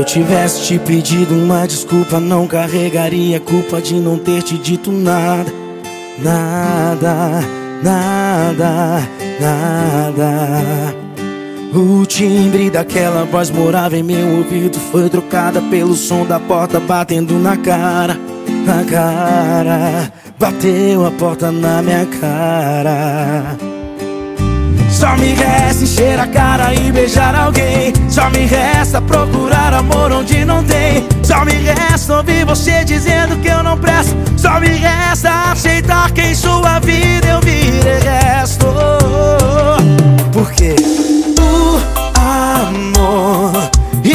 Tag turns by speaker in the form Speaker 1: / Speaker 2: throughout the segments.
Speaker 1: tivesse te pedido uma desculpa, não carregaria a culpa de não ter te dito nada. Nada, nada, nada. O timbre daquela voz morava em meu ouvido, foi trocada pelo som da porta batendo na cara. Na cara, bateu a porta na minha cara. Só me resta encher a cara e beijar alguém. Só me resta procurar amor onde não tem. Só me resta ouvir você dizendo que eu não presto. Só me resta aceitar que em sua vida eu virei resto. Porque o amor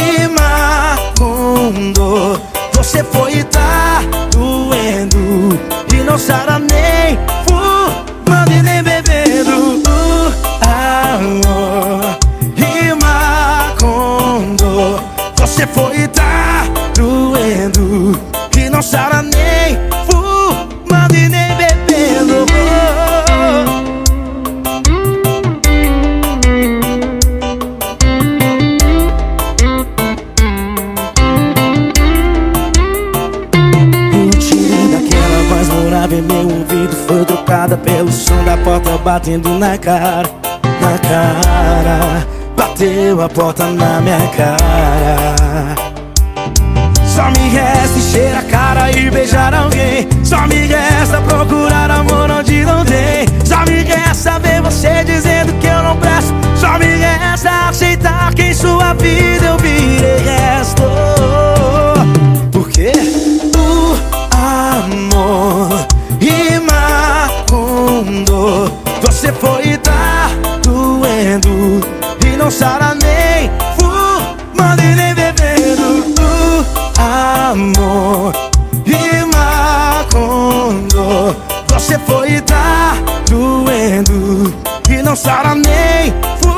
Speaker 1: imacundo, você foi e tá doendo, e não sara nem fumando e nem bebendo. Amor imacundo, você foi e tá doendo, e não sara nem fumando e nem bebendo. O timbre daquela voz morava em meu ouvido, foi trocada pelo som da porta batendo na cara. Na cara, bateu a porta na minha cara. Só me resta encher a cara e beijar alguém. Só me resta procurar amor onde não tem. Só me resta ver você dizendo que eu não presto. Só me resta aceitar que em sua vida eu virei resto. Porque o amor imacundo, você foi e tá doendo, e não sara nem fumando e nem bebendo. Amor imacundo, você foi e tá doendo, e não sara nem fumando